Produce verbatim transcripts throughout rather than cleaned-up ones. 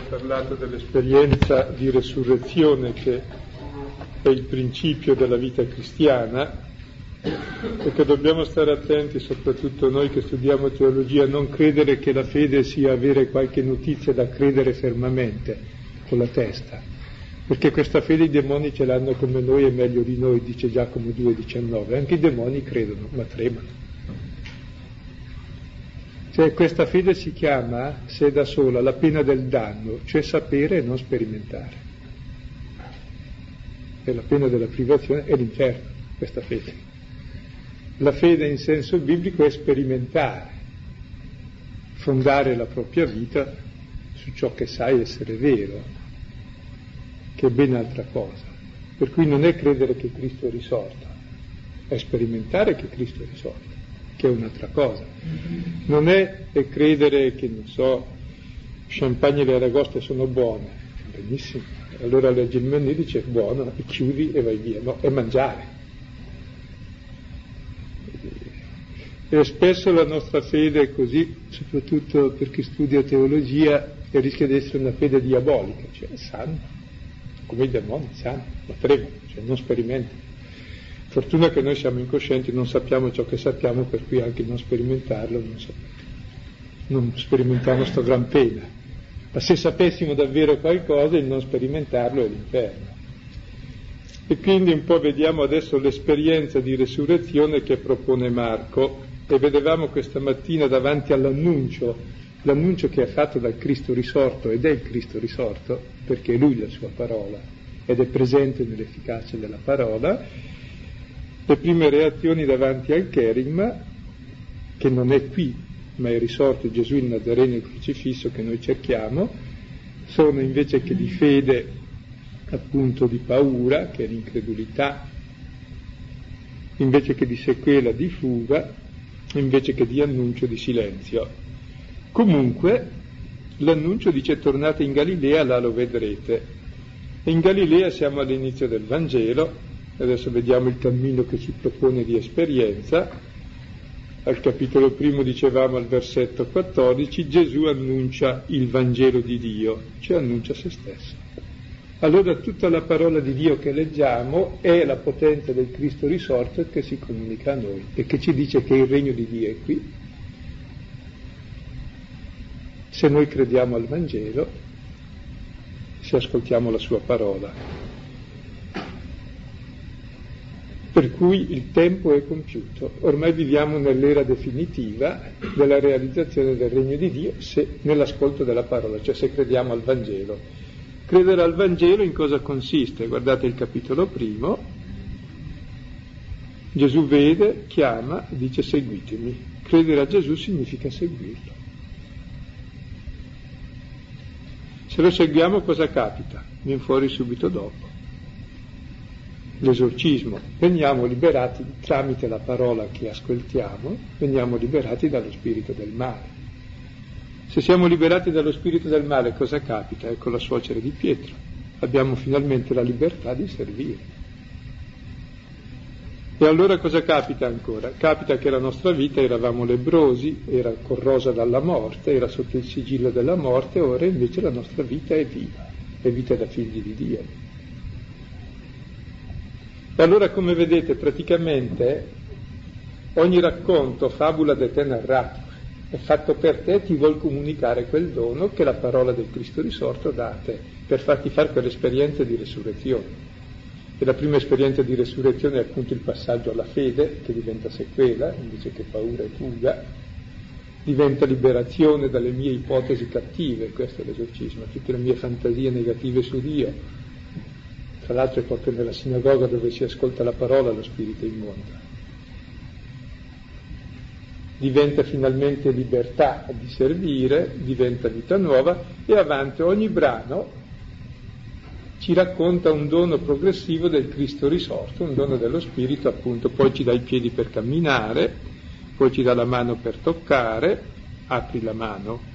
parlato dell'esperienza di resurrezione che è il principio della vita cristiana e che dobbiamo stare attenti, soprattutto noi che studiamo teologia, a non credere che la fede sia avere qualche notizia da credere fermamente con la testa, perché questa fede i demoni ce l'hanno come noi e meglio di noi, dice Giacomo due diciannove, anche i demoni credono ma tremano. Cioè questa fede si chiama, se è da sola, la pena del danno, cioè sapere e non sperimentare. E la pena della privazione è l'inferno, questa fede. La fede in senso biblico è sperimentare, fondare la propria vita su ciò che sai essere vero, che è ben altra cosa. Per cui non è credere che Cristo è risorto, è sperimentare che Cristo è risorto, che è un'altra cosa. Non è, è credere che, non so, champagne e le aragoste sono buone, benissimo, allora leggi il menù e dice buono, e chiudi e vai via. No, è mangiare. E spesso la nostra fede è così, soprattutto per chi studia teologia, e rischia di essere una fede diabolica, cioè sanno, come i demoni, sanno, ma tremano, cioè non sperimentano. Fortuna che noi siamo incoscienti, non sappiamo ciò che sappiamo, per cui anche non sperimentarlo non, so, non sperimentiamo sto gran pena. Ma se sapessimo davvero qualcosa, il non sperimentarlo è l'inferno. E quindi un po' vediamo adesso l'esperienza di resurrezione che propone Marco, e vedevamo questa mattina davanti all'annuncio, l'annuncio che ha fatto dal Cristo risorto, ed è il Cristo risorto, perché è Lui la sua parola, ed è presente nell'efficacia della parola. Le prime reazioni davanti al cherigma, che non è qui, ma è risorto Gesù il Nazareno il crocifisso che noi cerchiamo, sono invece che di fede, appunto di paura, che è l'incredulità, invece che di sequela, di fuga, invece che di annuncio, di silenzio. Comunque, l'annuncio dice tornate in Galilea, là lo vedrete. E in Galilea siamo all'inizio del Vangelo. Adesso vediamo il cammino che ci propone di esperienza. Al capitolo primo dicevamo al versetto quattordici, Gesù annuncia il Vangelo di Dio, cioè annuncia se stesso. Allora tutta la parola di Dio che leggiamo è la potenza del Cristo risorto che si comunica a noi e che ci dice che il regno di Dio è qui. Se noi crediamo al Vangelo, se ascoltiamo la sua parola. Per cui il tempo è compiuto, ormai viviamo nell'era definitiva della realizzazione del regno di Dio se, nell'ascolto della parola, cioè se crediamo al Vangelo. Credere al Vangelo in cosa consiste? Guardate il capitolo primo, Gesù vede, chiama, dice seguitemi. Credere a Gesù significa seguirlo. Se lo seguiamo cosa capita? Viene fuori subito dopo. L'esorcismo, veniamo liberati tramite la parola che ascoltiamo, veniamo liberati dallo spirito del male. Se siamo liberati dallo spirito del male cosa capita? Ecco la suocera di Pietro, abbiamo finalmente la libertà di servire. E allora cosa capita ancora? Capita che la nostra vita eravamo lebbrosi, era corrosa dalla morte, era sotto il sigillo della morte, ora invece la nostra vita è viva, è vita da figli di Dio. E allora, come vedete, praticamente ogni racconto, fabula de te narrato, è fatto per te, ti vuol comunicare quel dono che la parola del Cristo risorto dà a te, per farti fare quell'esperienza di resurrezione. E la prima esperienza di resurrezione è appunto il passaggio alla fede, che diventa sequela, invece che paura e fuga, diventa liberazione dalle mie ipotesi cattive, questo è l'esorcismo, tutte le mie fantasie negative su Dio. Tra l'altro è proprio nella sinagoga dove si ascolta la parola lo spirito immonda. Diventa finalmente libertà di servire, diventa vita nuova e avanti ogni brano ci racconta un dono progressivo del Cristo risorto, un dono dello spirito appunto, poi ci dà i piedi per camminare, poi ci dà la mano per toccare, apri la mano.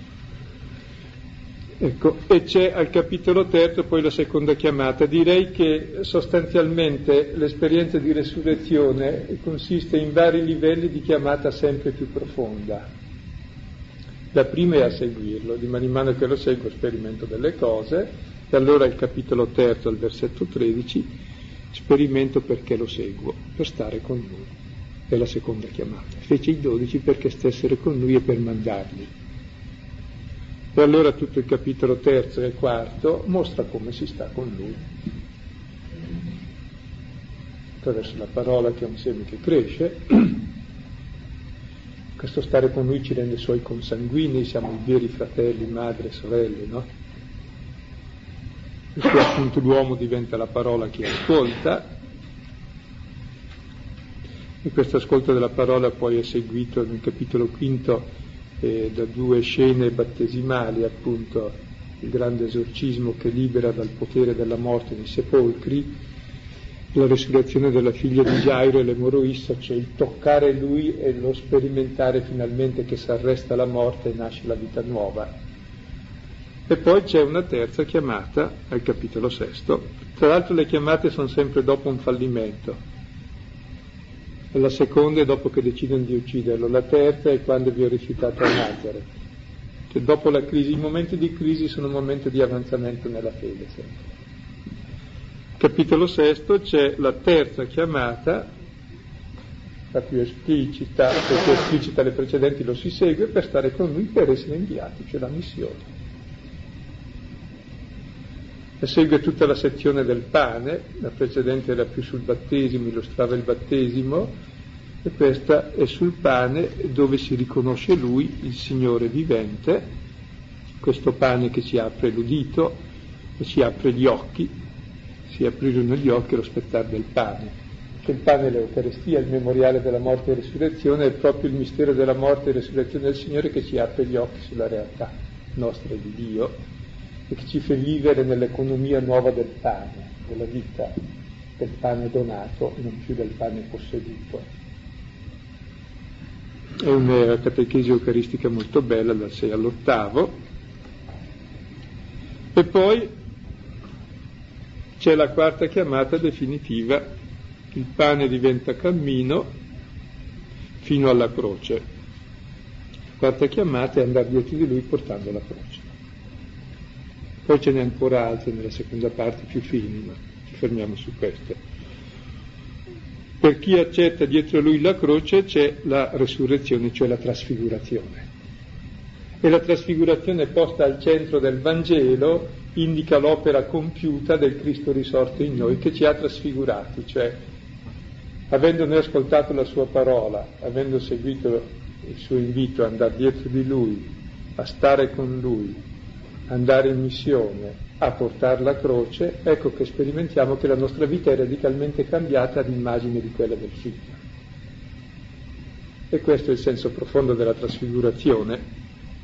Ecco, e c'è al capitolo terzo poi la seconda chiamata. Direi che sostanzialmente l'esperienza di resurrezione consiste in vari livelli di chiamata sempre più profonda. La prima è a seguirlo, di mano in mano che lo seguo sperimento delle cose, e allora il capitolo terzo al versetto tredici, sperimento perché lo seguo, per stare con lui. È la seconda chiamata. Fece i dodici perché stessero con lui e per mandarli. E allora tutto il capitolo terzo e quarto mostra come si sta con lui. Attraverso la parola che è un seme che cresce, questo stare con lui ci rende suoi consanguinei, siamo i veri fratelli, madre, sorelle, no? Perché appunto l'uomo diventa la parola che ascolta, e questo ascolto della parola poi è seguito nel capitolo quinto eh, da due scene battesimali, appunto il grande esorcismo che libera dal potere della morte nei sepolcri, la resurrezione della figlia di Gairo e l'emoroissa, cioè il toccare lui e lo sperimentare finalmente che si arresta la morte e nasce la vita nuova. E poi c'è una terza chiamata al capitolo sesto. Tra l'altro le chiamate sono sempre dopo un fallimento. La seconda è dopo che decidono di ucciderlo, la terza è quando vi ho rifiutato a Nazareth. Cioè dopo la crisi, i momenti di crisi sono un momento di avanzamento nella fede sempre. Capitolo sesto c'è la terza chiamata, la più esplicita, perché esplicita le precedenti lo si segue per stare con lui, per essere inviati, cioè la missione. E segue tutta la sezione del pane, la precedente era più sul battesimo, illustrava il battesimo, e questa è sul pane dove si riconosce lui, il Signore vivente, questo pane che ci apre l'udito e ci apre gli occhi. Si aprirono gli occhi allo spettare del pane, che il pane è l'Eucaristia, il memoriale della morte e risurrezione, è proprio il mistero della morte e risurrezione del Signore che ci apre gli occhi sulla realtà nostra e di Dio e che ci fa vivere nell'economia nuova del pane, della vita del pane donato, non più del pane posseduto. È una catechesi eucaristica molto bella, dal sei all'ottavo. E poi c'è la quarta chiamata definitiva, il pane diventa cammino fino alla croce. La quarta chiamata è andare dietro di lui portando la croce. Poi ce n'è ancora altre nella seconda parte più fini, ma ci fermiamo su queste. Per chi accetta dietro lui la croce c'è la resurrezione, cioè la trasfigurazione. E la trasfigurazione posta al centro del Vangelo indica l'opera compiuta del Cristo risorto in noi, che ci ha trasfigurati, cioè avendo noi ascoltato la sua parola, avendo seguito il suo invito a andare dietro di lui, a stare con lui, andare in missione, a portare la croce, ecco che sperimentiamo che la nostra vita è radicalmente cambiata ad immagine di quella del Figlio. E questo è il senso profondo della trasfigurazione.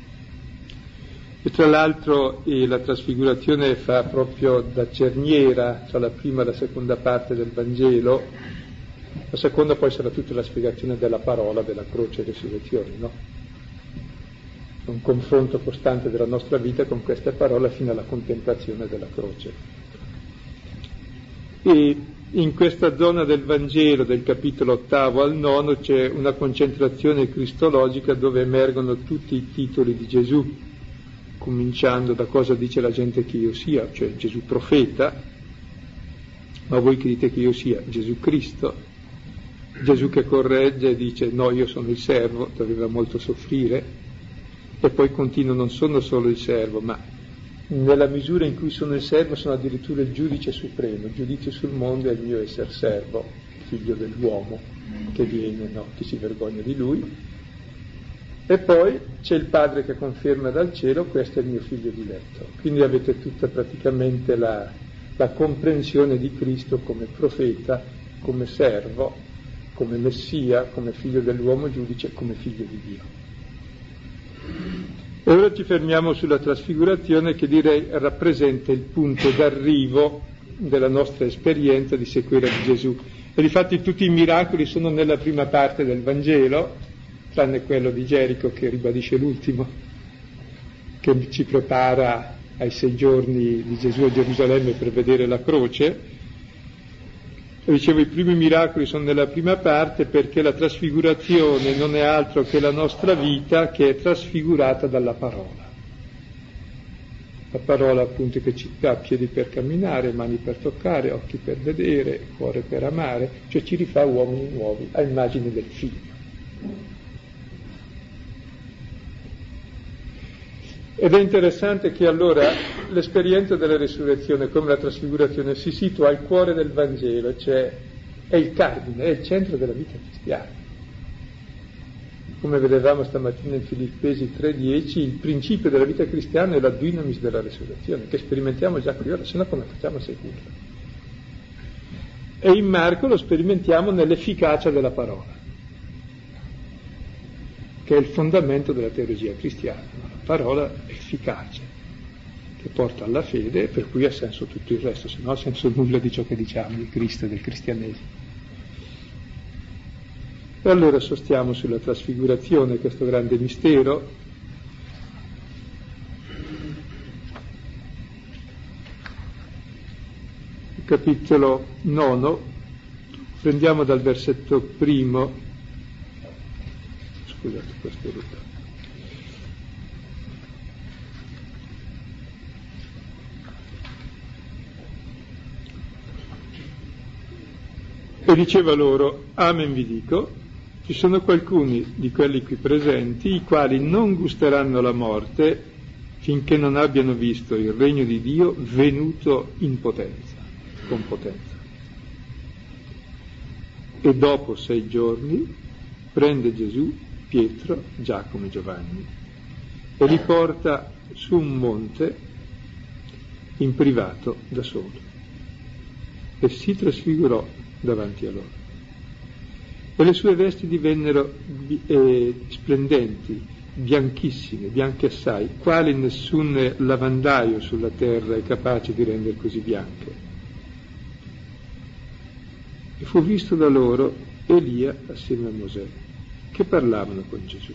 E tra l'altro eh, la trasfigurazione fa proprio da cerniera tra la prima e la seconda parte del Vangelo. La seconda poi sarà tutta la spiegazione della parola, della croce e resurrezione, no? Un confronto costante della nostra vita con queste parole fino alla contemplazione della croce. E in questa zona del Vangelo, del capitolo ottavo al nono, c'è una concentrazione cristologica dove emergono tutti i titoli di Gesù, cominciando da cosa dice la gente che io sia, cioè Gesù profeta, ma voi che dite che io sia? Gesù Cristo. Gesù che corregge e dice no, io sono il servo, doveva molto soffrire, e poi continua, non sono solo il servo, ma nella misura in cui sono il servo sono addirittura il giudice supremo, il giudizio sul mondo è il mio essere servo, figlio dell'uomo che viene, no, chi si vergogna di lui. E poi c'è il Padre che conferma dal cielo, questo è il mio figlio diletto. Quindi avete tutta praticamente la, la comprensione di Cristo come profeta, come servo, come Messia, come figlio dell'uomo giudice, come figlio di Dio. E ora ci fermiamo sulla trasfigurazione, che direi rappresenta il punto d'arrivo della nostra esperienza di sequela di Gesù. E difatti tutti i miracoli sono nella prima parte del Vangelo, tranne quello di Gerico che ribadisce l'ultimo, che ci prepara ai sei giorni di Gesù a Gerusalemme per vedere la croce. Dicevo, i primi miracoli sono nella prima parte perché la trasfigurazione non è altro che la nostra vita che è trasfigurata dalla parola. La parola appunto che ci dà piedi per camminare, mani per toccare, occhi per vedere, cuore per amare, cioè ci rifà uomini nuovi a immagine del Figlio. Ed è interessante che allora l'esperienza della resurrezione come la trasfigurazione si situa al cuore del Vangelo, cioè è il cardine, è il centro della vita cristiana. Come vedevamo stamattina in Filippesi tre dieci, il principio della vita cristiana è la dunamis della resurrezione, che sperimentiamo già qui ora, se no come facciamo a seguirla? E in Marco lo sperimentiamo nell'efficacia della parola, che è il fondamento della teologia cristiana, la parola efficace, che porta alla fede e per cui ha senso tutto il resto, se no ha senso nulla di ciò che diciamo di Cristo e del cristianesimo. E allora sostiamo sulla trasfigurazione, questo grande mistero. Il capitolo nono, prendiamo dal versetto primo, scusate questo è rotto. E diceva loro, amen vi dico, ci sono qualcuni di quelli qui presenti i quali non gusteranno la morte finché non abbiano visto il regno di Dio venuto in potenza, con potenza. E dopo sei giorni prende Gesù Pietro, Giacomo e Giovanni e li porta su un monte in privato da solo e si trasfigurò davanti a loro. E le sue vesti divennero eh, splendenti, bianchissime, bianche assai, quali nessun lavandaio sulla terra è capace di rendere così bianche. E fu visto da loro Elia assieme a Mosè, che parlavano con Gesù.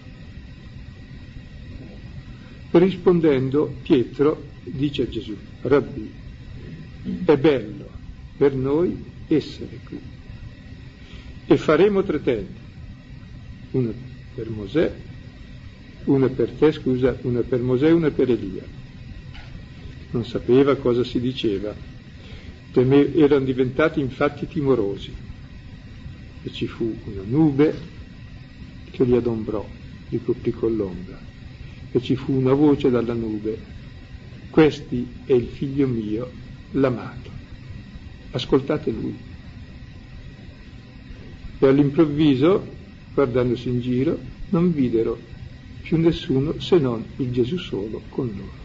Rispondendo, Pietro dice a Gesù, Rabbì, è bello per noi essere qui e faremo tre tende, una per Mosè, una per te, scusa, una per Mosè e una per Elia. Non sapeva cosa si diceva, Teme- erano diventati infatti timorosi e ci fu una nube che li adombrò, li coprì con l'ombra e ci fu una voce dalla nube, questi è il figlio mio, l'amato. Ascoltate lui. E all'improvviso, guardandosi in giro, non videro più nessuno se non il Gesù solo con loro.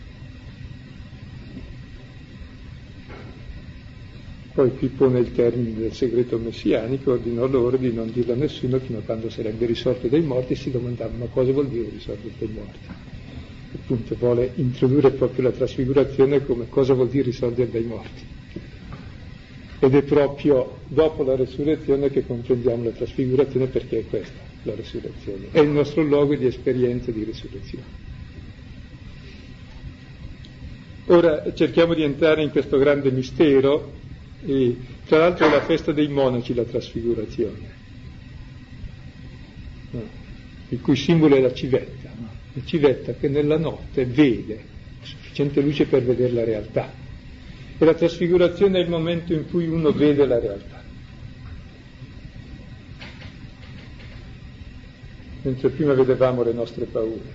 Poi qui pone il termine del segreto messianico, ordinò loro di non dirlo a nessuno fino a quando sarebbe risorto dai morti e si domandavano cosa vuol dire risorto dai morti. Appunto vuole introdurre proprio la trasfigurazione come cosa vuol dire risorgere dai morti. Ed è proprio dopo la resurrezione che comprendiamo la trasfigurazione, perché è questa la resurrezione, è il nostro luogo di esperienza di resurrezione. Ora cerchiamo di entrare in questo grande mistero, e tra l'altro è la festa dei monaci la trasfigurazione, no? Il cui simbolo è la civetta, no? La civetta che nella notte vede sufficiente luce per vedere la realtà. E la trasfigurazione è il momento in cui uno vede la realtà. Mentre prima vedevamo le nostre paure.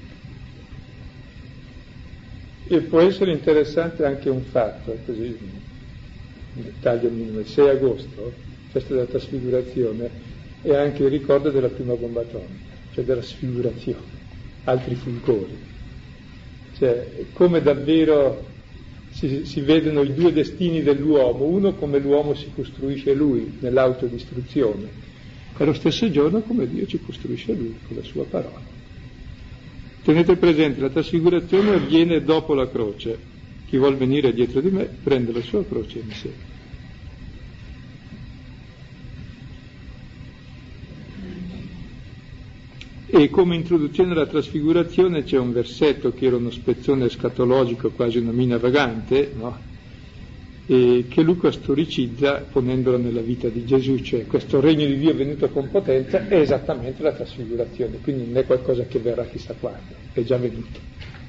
E può essere interessante anche un fatto, così, un dettaglio minimo, il sei agosto, festa della trasfigurazione, è anche il ricordo della prima bomba atomica, cioè della sfigurazione, altri fulgori. Cioè, come davvero Si, si vedono i due destini dell'uomo, uno come l'uomo si costruisce lui nell'autodistruzione, e lo stesso giorno come Dio ci costruisce lui con la sua parola. Tenete presente, la trasfigurazione avviene dopo la croce. Chi vuol venire dietro di me prende la sua croce e mi segue. E come introduzione alla trasfigurazione c'è un versetto che era uno spezzone escatologico, quasi una mina vagante, no? e che Luca storicizza ponendolo nella vita di Gesù, cioè questo regno di Dio venuto con potenza è esattamente la trasfigurazione, quindi non è qualcosa che verrà chissà quando, è già venuto.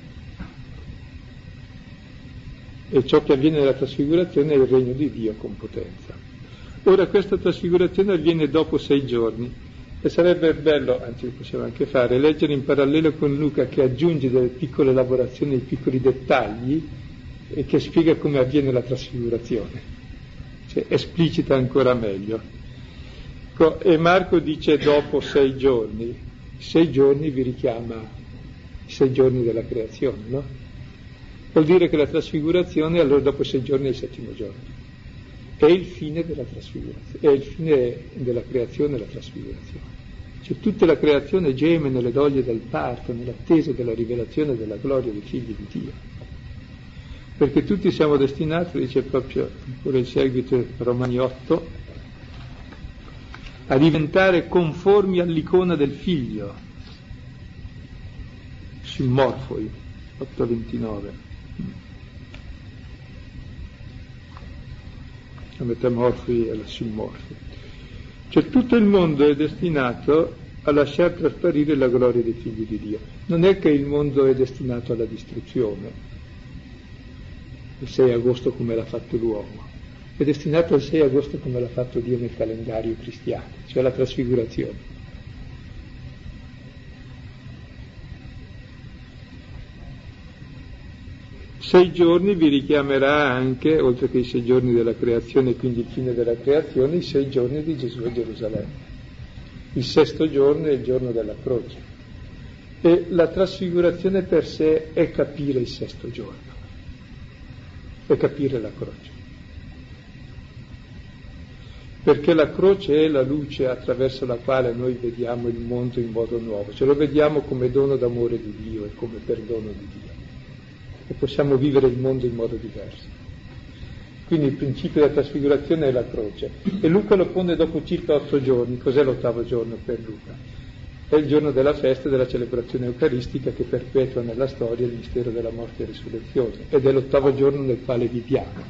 E ciò che avviene nella trasfigurazione è il regno di Dio con potenza. Ora questa trasfigurazione avviene dopo sei giorni e sarebbe bello, anzi lo possiamo anche fare, leggere in parallelo con Luca che aggiunge delle piccole elaborazioni, dei piccoli dettagli e che spiega come avviene la trasfigurazione, cioè esplicita ancora meglio. E Marco dice dopo sei giorni, sei giorni vi richiama i sei giorni della creazione, no? Vuol dire che la trasfigurazione allora dopo sei giorni è il settimo giorno, è il fine della trasfigurazione, è il fine della creazione la trasfigurazione. Cioè tutta la creazione geme nelle doglie del parto, nell'attesa della rivelazione della gloria dei figli di Dio. Perché tutti siamo destinati, dice proprio ancora il seguito, Romani otto, a diventare conformi all'icona del figlio, simmorfoi, otto ventinove. La metamorfosi e la simmorfosi. Cioè tutto il mondo è destinato a lasciar trasparire la gloria dei figli di Dio. Non è che il mondo è destinato alla distruzione, il sei agosto come l'ha fatto l'uomo, è destinato al sei agosto come l'ha fatto Dio nel calendario cristiano, cioè la trasfigurazione. Sei giorni vi richiamerà anche, oltre che i sei giorni della creazione, quindi il fine della creazione, i sei giorni di Gesù a Gerusalemme. Il sesto giorno è il giorno della croce. E la trasfigurazione per sé è capire il sesto giorno. E capire la croce, perché la croce è la luce attraverso la quale noi vediamo il mondo in modo nuovo, ce lo vediamo come dono d'amore di Dio e come perdono di Dio e possiamo vivere il mondo in modo diverso. Quindi il principio della trasfigurazione è la croce e Luca lo pone dopo circa otto giorni. Cos'è l'ottavo giorno per Luca? È il giorno della festa e della celebrazione eucaristica che perpetua nella storia il mistero della morte e risurrezione, ed è l'ottavo giorno nel quale viviamo.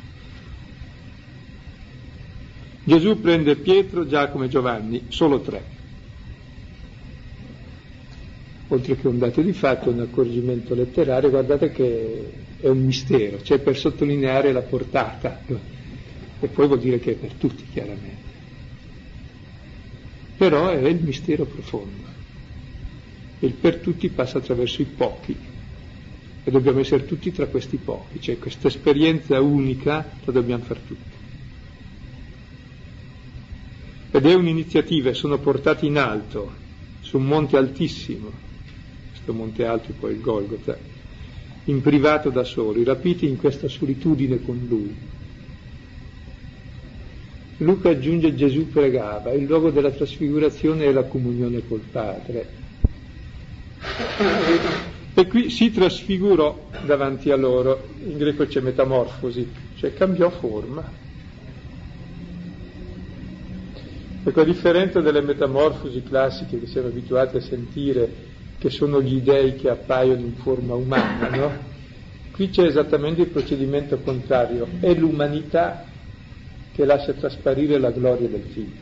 Gesù prende Pietro, Giacomo e Giovanni, solo tre. Oltre che un dato di fatto, un accorgimento letterario, guardate che è un mistero, cioè per sottolineare la portata, e poi vuol dire che è per tutti chiaramente. Però è il mistero profondo. Il per tutti passa attraverso i pochi e dobbiamo essere tutti tra questi pochi, cioè questa esperienza unica la dobbiamo fare tutti. Ed è un'iniziativa, sono portati in alto, su un monte altissimo, questo monte alto è poi il Golgota, in privato da soli, rapiti in questa solitudine con lui. Luca aggiunge Gesù pregava, il luogo della trasfigurazione è la comunione col Padre. E qui si trasfigurò davanti a loro, in greco c'è metamorfosi, cioè cambiò forma. Ecco, a differenza delle metamorfosi classiche che siamo abituati a sentire, che sono gli dei che appaiono in forma umana, no? Qui c'è esattamente il procedimento contrario, è l'umanità che lascia trasparire la gloria del Figlio.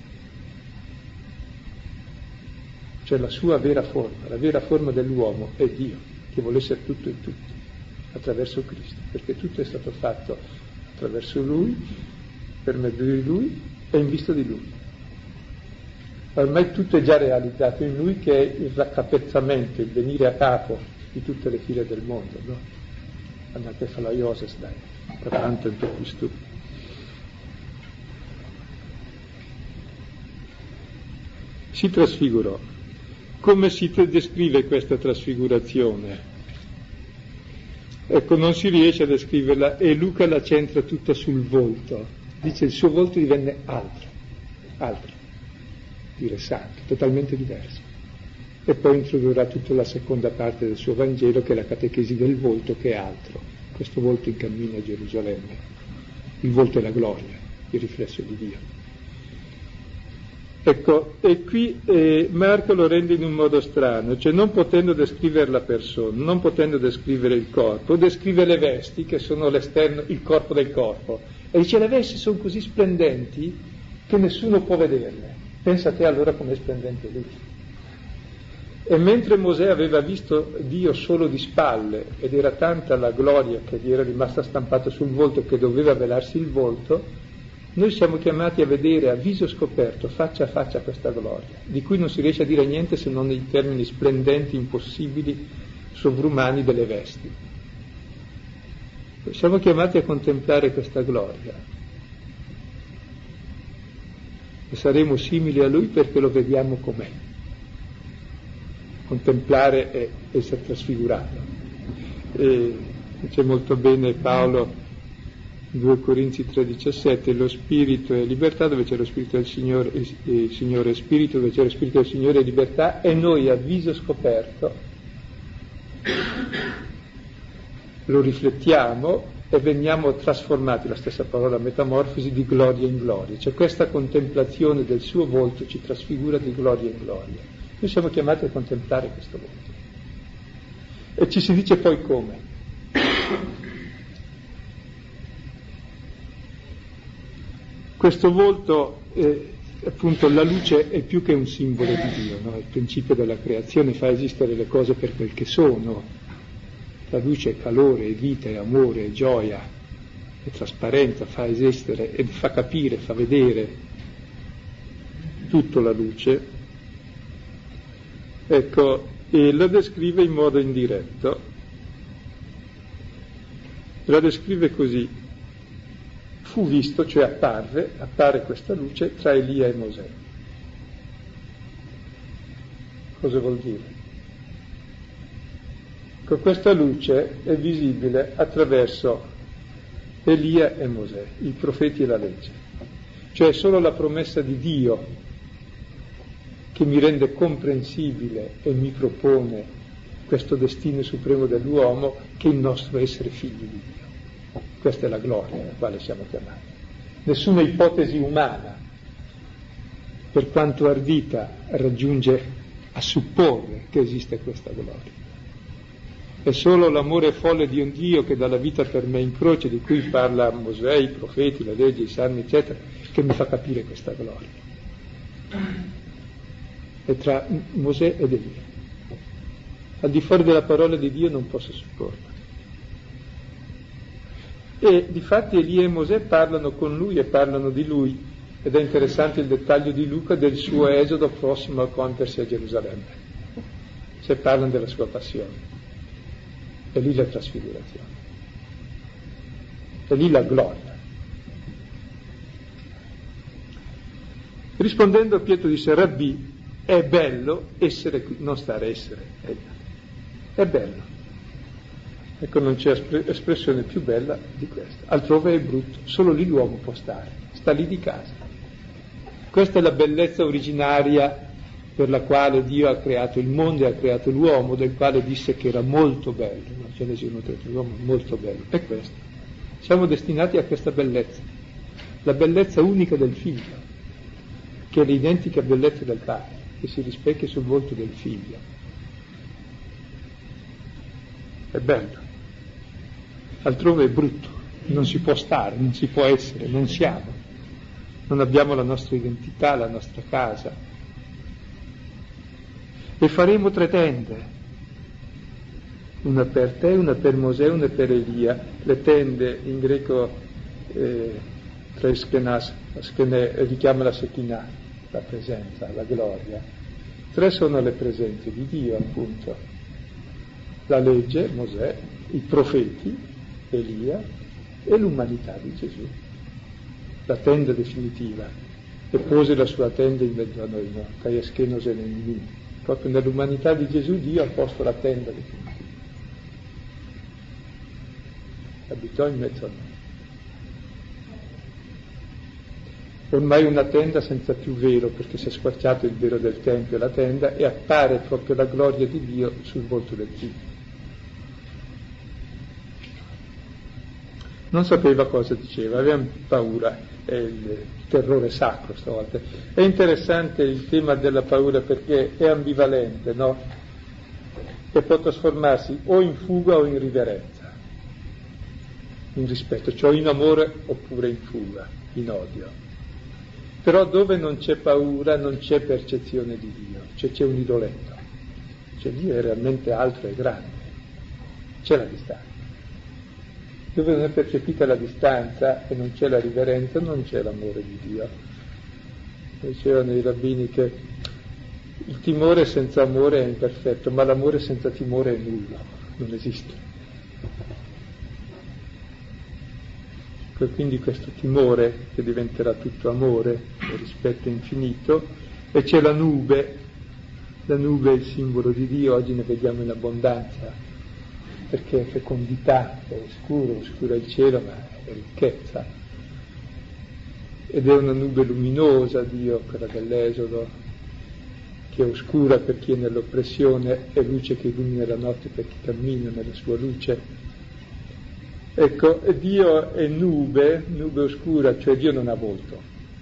Cioè la sua vera forma, la vera forma dell'uomo è Dio, che vuole essere tutto in tutti, attraverso Cristo, perché tutto è stato fatto attraverso Lui, per mezzo di Lui e in vista di Lui. Ormai tutto è già realizzato in Lui, che è il raccapezzamento, il venire a capo di tutte le file del mondo, no? Andate a fare la Ioses, dai, per tanto in Cristo. Si trasfigurò. Come si descrive questa trasfigurazione? Ecco, non si riesce a descriverla e Luca la centra tutta sul volto. Dice il suo volto divenne altro, altro, dire santo, totalmente diverso. E poi introdurrà tutta la seconda parte del suo Vangelo, che è la catechesi del volto, che è altro. Questo volto in cammino a Gerusalemme. Il volto è la gloria, il riflesso di Dio. Ecco, e qui eh, Marco lo rende in un modo strano, cioè non potendo descrivere la persona, non potendo descrivere il corpo, descrive le vesti che sono l'esterno, il corpo del corpo, e dice le vesti sono così splendenti che nessuno può vederle. Pensa a te allora com'è splendente lui. E mentre Mosè aveva visto Dio solo di spalle ed era tanta la gloria che gli era rimasta stampata sul volto che doveva velarsi il volto, noi siamo chiamati a vedere a viso scoperto, faccia a faccia, questa gloria, di cui non si riesce a dire niente se non nei termini splendenti, impossibili, sovrumani delle vesti. Siamo chiamati a contemplare questa gloria e saremo simili a Lui perché lo vediamo com'è. Contemplare è essere trasfigurato. E dice molto bene Paolo, due Corinzi tre diciassette, lo spirito è libertà, dove c'è lo spirito del Signore, il Signore è spirito, dove c'è lo spirito del Signore è libertà, e noi a viso scoperto lo riflettiamo e veniamo trasformati, la stessa parola metamorfosi, di gloria in gloria. Cioè questa contemplazione del suo volto ci trasfigura di gloria in gloria. Noi siamo chiamati a contemplare questo volto. E ci si dice poi come. Questo volto, eh, appunto, la luce è più che un simbolo di Dio, no? Il principio della creazione fa esistere le cose per quel che sono. La luce è calore, è vita, è amore, è gioia, è trasparenza, fa esistere e fa capire, fa vedere tutto la luce. Ecco, e la descrive in modo indiretto. La descrive così. Fu visto, cioè apparve, appare questa luce tra Elia e Mosè. Cosa vuol dire? Che questa luce è visibile attraverso Elia e Mosè, i profeti e la legge. Cioè è solo la promessa di Dio che mi rende comprensibile e mi propone questo destino supremo dell'uomo, che è il nostro essere figli di Dio. Questa è la gloria alla quale siamo chiamati. Nessuna ipotesi umana, per quanto ardita, raggiunge a supporre che esiste questa gloria. È solo l'amore folle di un Dio che dà la vita per me in croce, di cui parla Mosè, i profeti, la legge, i salmi, eccetera, che mi fa capire questa gloria. È tra Mosè ed Elia. Al di fuori della parola di Dio non posso supporla. E difatti Elia e Mosè parlano con lui e parlano di lui, ed è interessante il dettaglio di Luca del suo esodo prossimo a compiersi a Gerusalemme, se parlano della sua passione, e lì la trasfigurazione, e lì la gloria. Rispondendo Pietro disse: Rabbì, è bello essere qui, non stare, essere, è bello. Ecco, non c'è espressione più bella di questa. Altrove è brutto, solo lì l'uomo può stare, sta lì di casa. Questa è la bellezza originaria per la quale Dio ha creato il mondo e ha creato l'uomo, del quale disse che era molto bello, no? Genesi uno tre, l'uomo è molto bello, è questo. Siamo destinati a questa bellezza, la bellezza unica del figlio, che è l'identica bellezza del padre, che si rispecchia sul volto del figlio. È bello. Altrove è brutto, non si può stare, non si può essere, non siamo, non abbiamo la nostra identità, la nostra casa. E faremo tre tende, una per te, una per Mosè, una per Elia. Le tende in greco eh, tre schenas, schene, richiama la Shekinah, la presenza, la gloria. Tre sono le presenze di Dio, appunto: la legge, Mosè, i profeti, Elia, e l'umanità di Gesù, la tenda definitiva, e pose la sua tenda in mezzo a noi, no? Kaiaschenos e Nenini. Proprio nell'umanità di Gesù Dio ha posto la tenda definitiva, abitò in mezzo a noi. Ormai una tenda senza più velo, perché si è squarciato il velo del Tempio e la tenda, e appare proprio la gloria di Dio sul volto del Figlio. non sapeva cosa diceva, aveva paura, è il terrore sacro stavolta. È interessante il tema della paura perché è ambivalente, no? E può trasformarsi o in fuga o in riverenza, in rispetto, cioè in amore oppure in fuga, in odio. Però dove non c'è paura non c'è percezione di Dio, cioè c'è un idoletto, cioè Dio è realmente alto e grande, c'è la distanza. Dove non è percepita la distanza e non c'è la riverenza, non c'è l'amore di Dio. Dicevano i rabbini che il timore senza amore è imperfetto, ma l'amore senza timore è nullo, non esiste. E quindi questo timore che diventerà tutto amore e rispetto infinito, e c'è la nube, la nube è il simbolo di Dio, oggi ne vediamo in abbondanza, perché è fecondità, è oscuro, oscuro è il cielo, ma è ricchezza. Ed è una nube luminosa, Dio, quella dell'Esodo, che è oscura per chi è nell'oppressione, è luce che illumina la notte per chi cammina nella sua luce. Ecco, Dio è nube, nube oscura, cioè Dio non ha volto.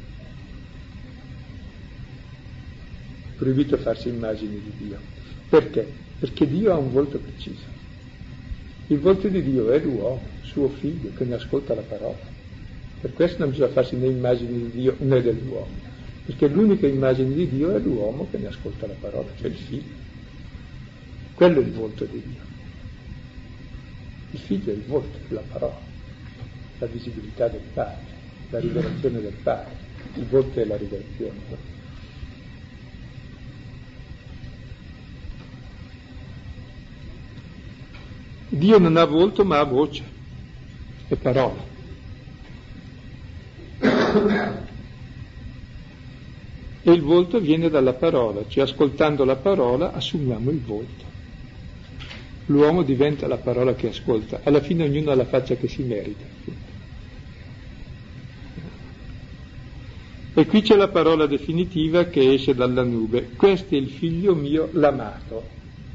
Proibito farsi immagini di Dio. Perché? Perché Dio ha un volto preciso. Il volto di Dio è l'uomo, suo figlio, che ne ascolta la parola. Per questo non bisogna farsi né immagini di Dio né dell'uomo, perché l'unica immagine di Dio è l'uomo che ne ascolta la parola, cioè il figlio. Quello è il volto di Dio. Il figlio è il volto della parola, la visibilità del Padre, la rivelazione del Padre. Il volto è la rivelazione. Dio non ha volto ma ha voce, è parola. E il volto viene dalla parola, cioè ascoltando la parola assumiamo il volto. L'uomo diventa la parola che ascolta, alla fine ognuno ha la faccia che si merita. E qui c'è la parola definitiva che esce dalla nube. Questo è il figlio mio, l'amato.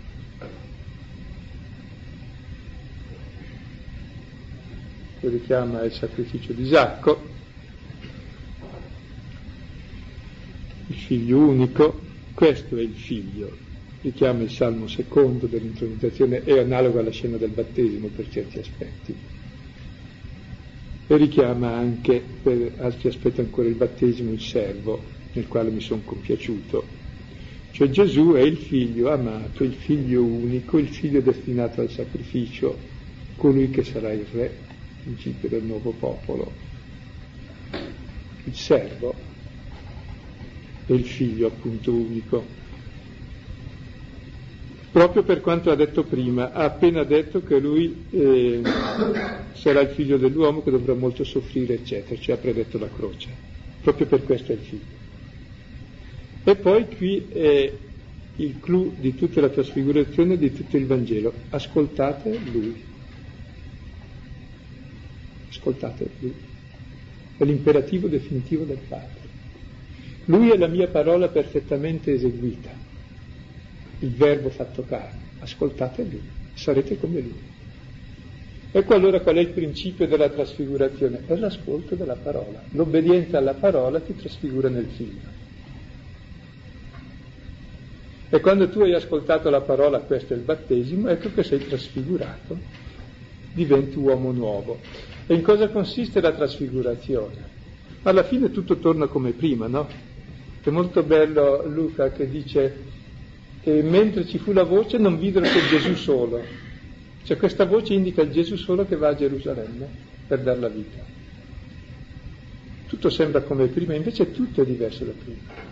Che richiama il sacrificio di Isacco, il figlio unico, questo è il figlio, richiama il Salmo secondo dell'intronizzazione, è analogo alla scena del battesimo per certi aspetti, e richiama anche per altri aspetti ancora il battesimo, il servo, nel quale mi sono compiaciuto. Cioè Gesù è il figlio amato, il figlio unico, il figlio destinato al sacrificio, colui che sarà il re, principio del nuovo popolo, il servo e il figlio appunto unico. Proprio per quanto ha detto prima, ha appena detto che lui eh, sarà il figlio dell'uomo che dovrà molto soffrire, eccetera, cioè ha predetto la croce. Proprio per questo è il figlio. E poi qui è il clou di tutta la trasfigurazione, di tutto il Vangelo. Ascoltate lui. Ascoltate lui, è l'imperativo definitivo del Padre. Lui è la mia parola perfettamente eseguita, il verbo fatto carne. Ascoltate lui, sarete come lui. Ecco allora qual è il principio della trasfigurazione? È l'ascolto della parola. L'obbedienza alla parola ti trasfigura nel figlio. E quando tu hai ascoltato la parola, questo è il battesimo, ecco che sei trasfigurato, diventi uomo nuovo. E in cosa consiste la trasfigurazione? Alla fine tutto torna come prima, no? È molto bello Luca che dice che mentre ci fu la voce non videro che Gesù solo. Cioè questa voce indica il Gesù solo che va a Gerusalemme per dar la vita. Tutto sembra come prima, invece tutto è diverso da prima.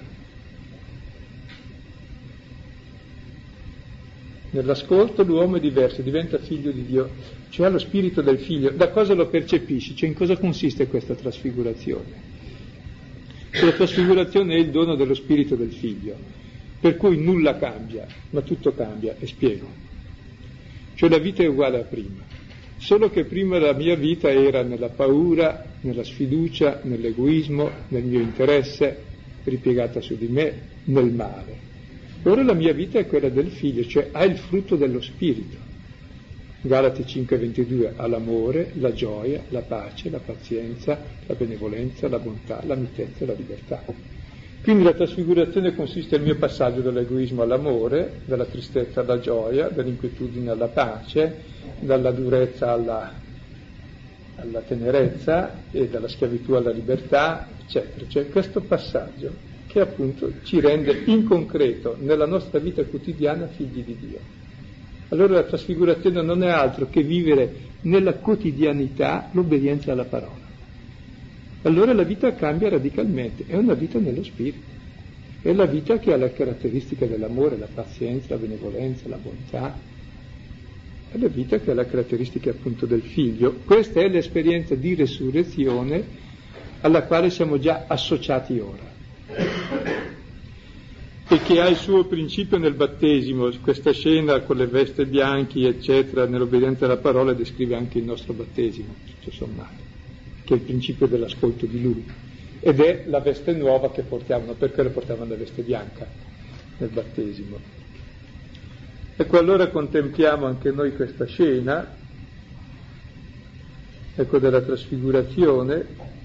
Nell'ascolto l'uomo è diverso, diventa figlio di Dio, cioè ha lo spirito del figlio. Da cosa lo percepisci? Cioè in cosa consiste questa trasfigurazione? La trasfigurazione è il dono dello spirito del figlio, per cui nulla cambia, ma tutto cambia, e spiego. Cioè la vita è uguale a prima, solo che prima la mia vita era nella paura, nella sfiducia, nell'egoismo, nel mio interesse, ripiegata su di me, nel male. Ora la mia vita è quella del figlio, cioè ha il frutto dello spirito. Galati cinque ventidue, all'amore, la gioia, la pace, la pazienza, la benevolenza, la bontà, la mitezza e la libertà. Quindi la trasfigurazione consiste nel mio passaggio dall'egoismo all'amore, dalla tristezza alla gioia, dall'inquietudine alla pace, dalla durezza alla, alla tenerezza e dalla schiavitù alla libertà, eccetera. Cioè questo passaggio che appunto ci rende in concreto nella nostra vita quotidiana figli di Dio. Allora la trasfigurazione non è altro che vivere nella quotidianità l'obbedienza alla parola. Allora la vita cambia radicalmente, è una vita nello spirito, è la vita che ha le caratteristiche dell'amore, la pazienza, la benevolenza, la bontà, è la vita che ha le caratteristiche appunto del figlio. Questa è l'esperienza di resurrezione alla quale siamo già associati ora e che ha il suo principio nel battesimo. Questa scena con le vesti bianche eccetera nell'obbedienza alla parola descrive anche il nostro battesimo, tutto sommato, che è il principio dell'ascolto di Lui, ed è la veste nuova che portiamo, perché le portavano la veste bianca nel battesimo. Ecco, allora contempliamo anche noi questa scena, ecco, della trasfigurazione,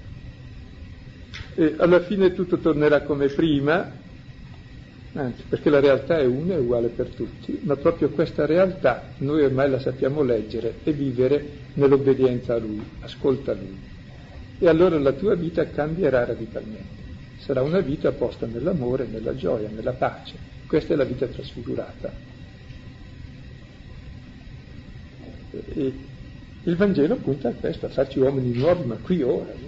e alla fine tutto tornerà come prima, anzi, perché la realtà è una, è uguale per tutti, ma proprio questa realtà noi ormai la sappiamo leggere e vivere nell'obbedienza a Lui, ascolta a Lui. E allora la tua vita cambierà radicalmente. Sarà una vita posta nell'amore, nella gioia, nella pace. Questa è la vita trasfigurata. E il Vangelo punta a questo, a farci uomini nuovi, ma qui ora.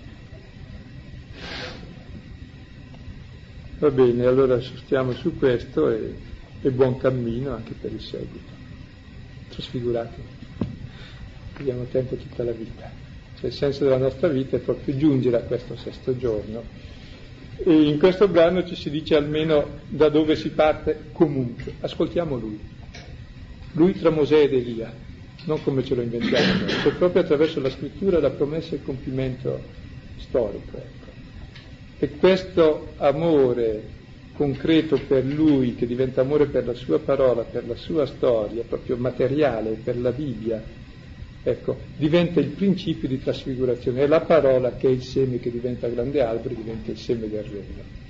Va bene, allora stiamo su questo e, e buon cammino anche per il seguito. Trasfigurati. Abbiamo tempo tutta la vita. Cioè, il senso della nostra vita è proprio giungere a questo sesto giorno. E in questo brano ci si dice almeno da dove si parte comunque. Ascoltiamo Lui. Lui tra Mosè ed Elia, non come ce lo inventiamo noi, cioè proprio attraverso la scrittura la promessa e il compimento storico. Ecco. E questo amore concreto per Lui, che diventa amore per la sua parola, per la sua storia, proprio materiale, per la Bibbia, ecco, diventa il principio di trasfigurazione. È la parola che è il seme che diventa grande albero, diventa il seme del regno.